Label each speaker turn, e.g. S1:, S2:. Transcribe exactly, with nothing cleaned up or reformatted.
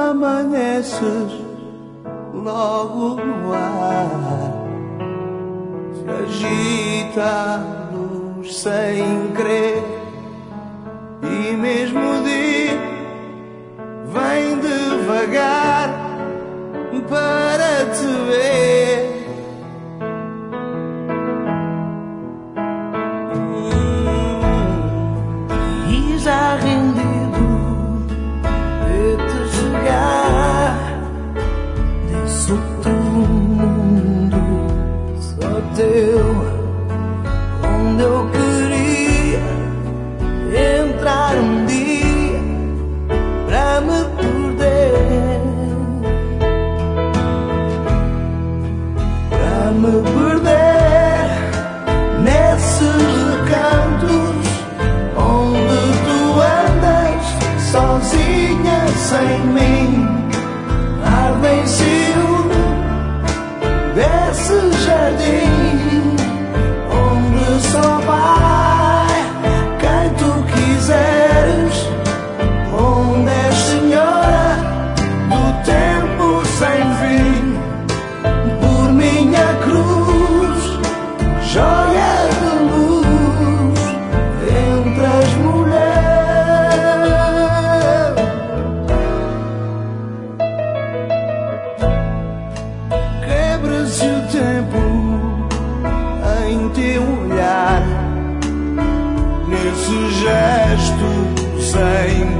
S1: amanheces logo no ar, se agita a luz sem querer, e mesmo o dia vem devagar para te ver. E já rendido de te chegar, desse outro mundo só teu, onde eu queria entrar um dia pra me perder, pra me perder nesses recantos onde tu andas sozinha sem mim. Arde em ciúme desse jardim onde só vai quem tu quiseres, onde és senhora do tempo sem fim. Por minha cruz, joia de luz entre as mulheres, quebra-se o tempo em teu olhar, nesse gesto sem